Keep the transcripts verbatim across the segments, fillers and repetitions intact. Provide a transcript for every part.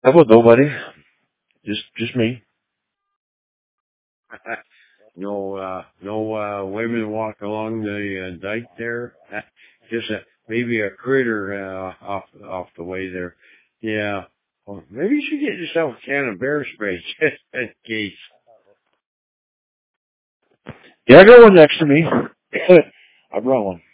How about nobody? Just, just me. no, uh, no, uh, women walk along the uh, dike there. Just a, maybe a critter, uh, off, off the way there. Yeah. Well, maybe you should get yourself a can of bear spray just in case. Yeah, I got one next to me. I brought one.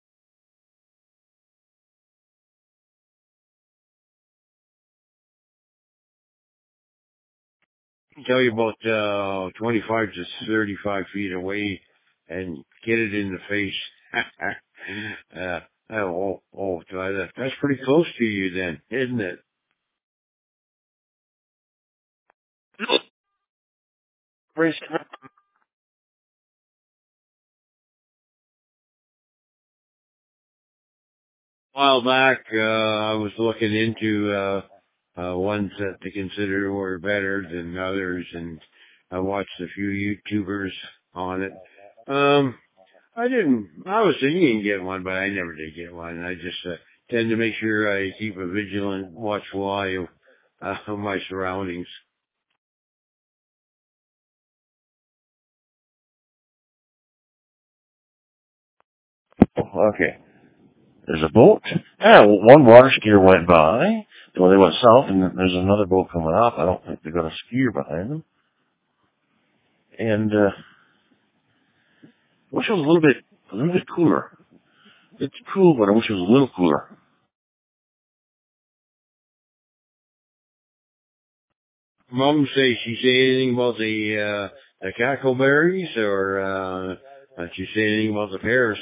I can tell you about, uh, twenty-five to thirty-five feet away and get it in the face. uh, oh, oh, oh, that's pretty close to you then, isn't it? Brace- A while back, uh, I was looking into, uh, uh, ones that to consider were better than others, and I watched a few YouTubers on it. Um, I didn't, I was thinking of getting one, but I never did get one. I just, uh, tend to make sure I keep a vigilant, watchful eye of, uh, of my surroundings. Okay. There's a boat. Yeah, one water skier went by. Well, they went south, and there's another boat coming up. I don't think they got a skier behind them. And uh, I wish it was a little bit, a little bit cooler. It's cool, but I wish it was a little cooler. Mom say she say anything about the uh, the cackleberries, or uh, did she say anything about the pears?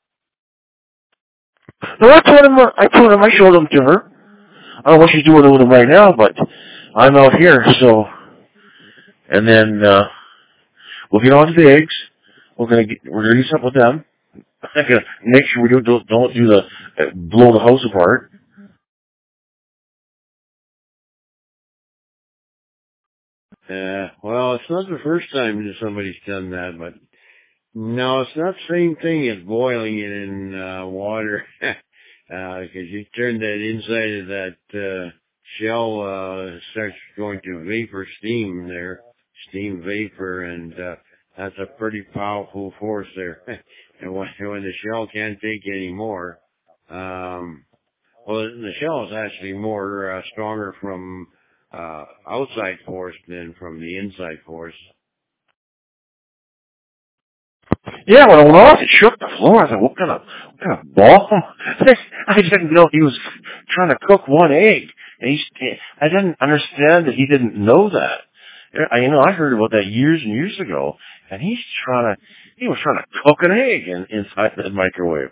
No, I told him. uh, I told him I showed them to her. I don't know what she's doing with them right now, but I'm out here, so. And then uh, we'll get on to the eggs. We're gonna get, we're gonna do something with them. I'm gonna make sure we don't don't, don't do the uh, blow the house apart. Uh, well, it's not the first time that somebody's done that, but no, it's not the same thing as boiling it in uh, water, because uh, you turn that inside of that uh, shell, uh, starts going to vapor steam there, steam vapor, and uh, that's a pretty powerful force there. And when, when the shell can't take any more, um, well, the shell is actually more uh, stronger from uh, outside force than from the inside force. Yeah, when it went off, it shook the floor. I thought, what kind of, what kind of ball? I didn't know he was trying to cook one egg. And he's, I didn't understand that he didn't know that. I, you know, I heard about that years and years ago. And he's trying to, he was trying to cook an egg in, inside the microwave.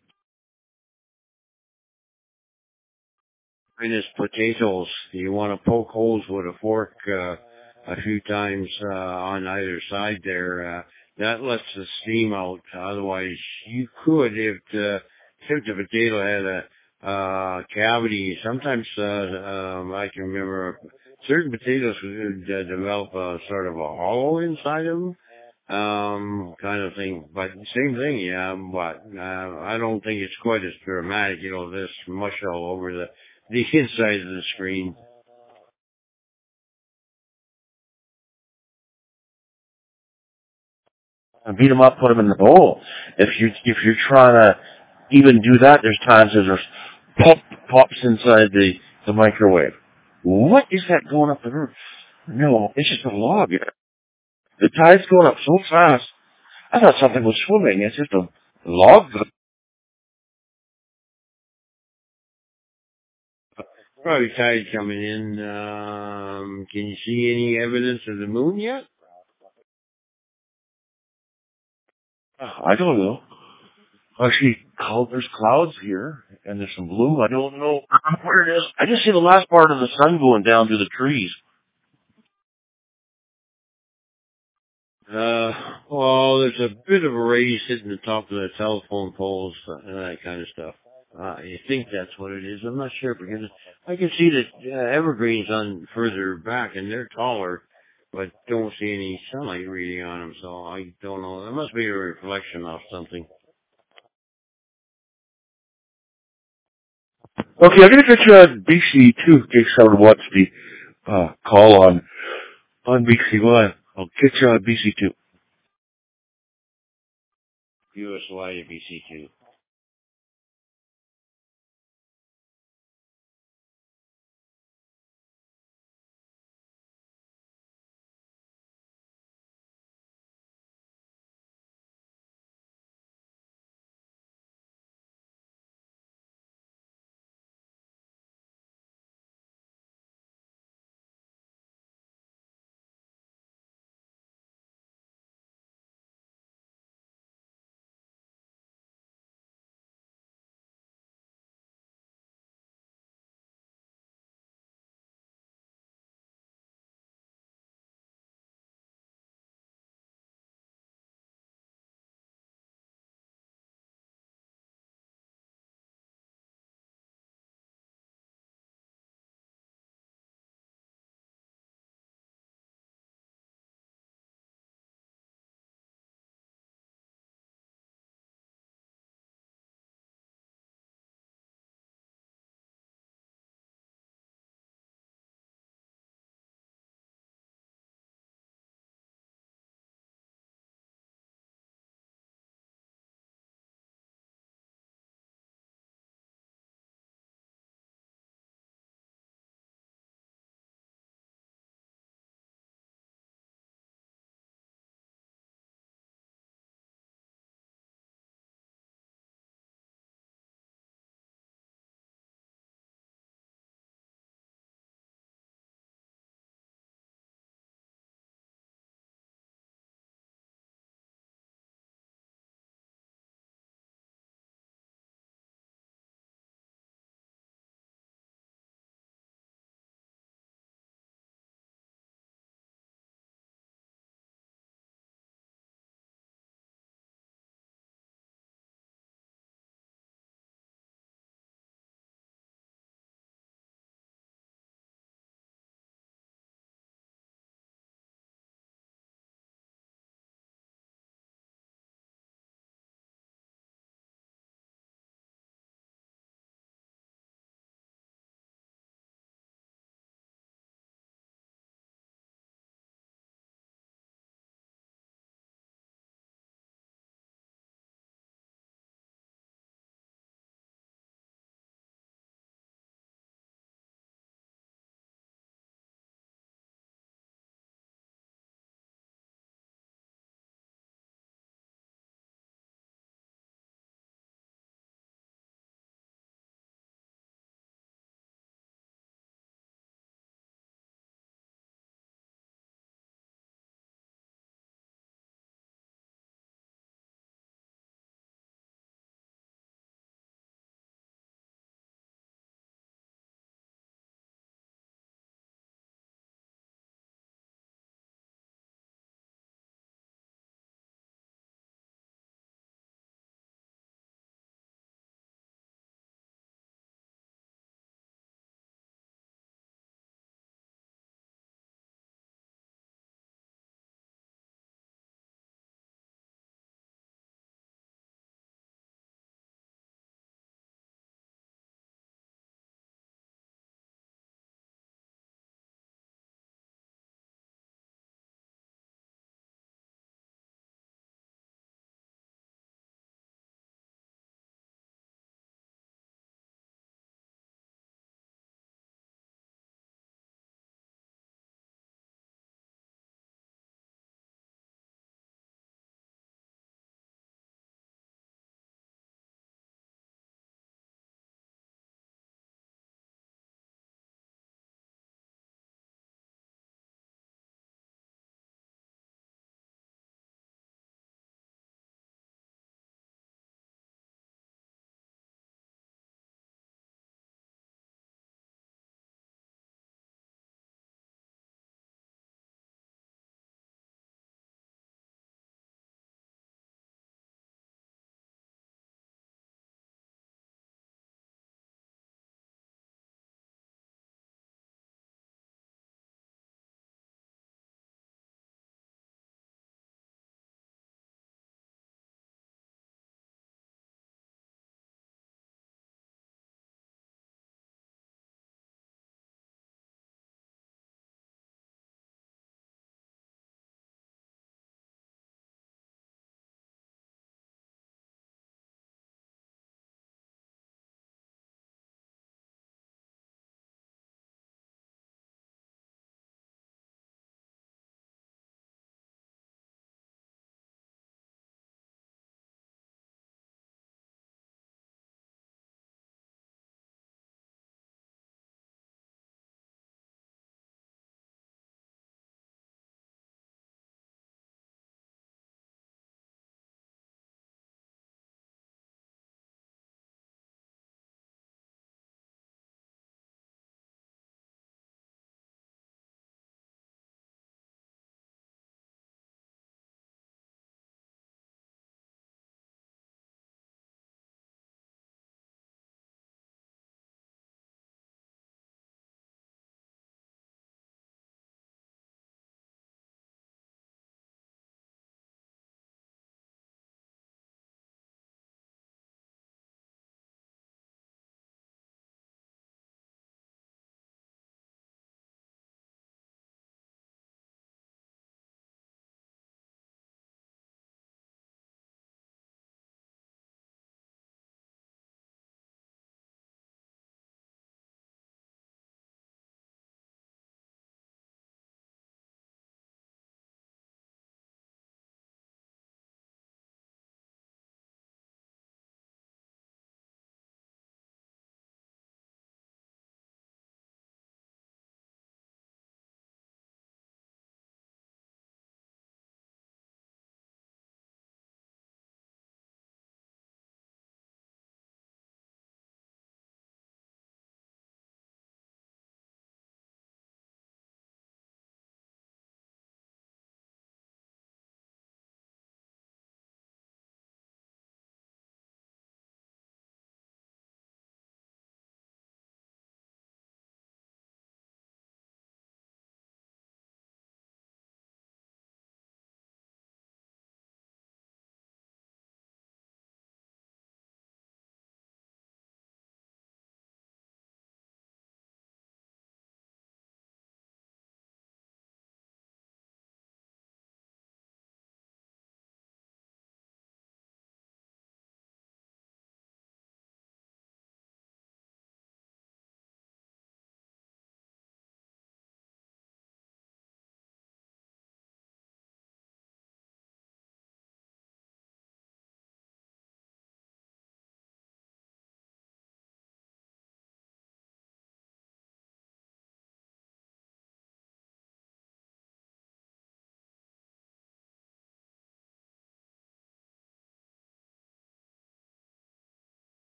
And his potatoes, you want to poke holes with a fork uh, a few times uh, on either side there. Uh, that lets the steam out. Otherwise, you could, if the, if the potato had a uh, cavity, sometimes uh, um, I can remember certain potatoes would uh, develop a sort of a hollow inside of them, um, kind of thing. But same thing, yeah. But uh, I don't think it's quite as dramatic. You know, this mush all over the the inside of the screen. And beat them up, put them in the bowl. If you if you're trying to even do that, there's times that there's pop pops inside the the microwave. What is that going up the roof? No, it's just a log. The tide's going up so fast. I thought something was swimming. It's just a log. Probably tide coming in. Um, can you see any evidence of the moon yet? I don't know. Actually, cloud, there's clouds here, and there's some blue. I don't know where it is. I just see the last part of the sun going down through the trees. Uh, well, there's a bit of a raise hitting the top of the telephone poles and that kind of stuff. Uh, I think that's what it is. I'm not sure because I can see that uh, evergreens on further back and they're taller, but don't see any sunlight really on them. So I don't know. It must be a reflection of something. Okay, I'm gonna get you on B C two in case someone wants the uh, call on on B C one. I'll get you on B C two. U S Y B C two.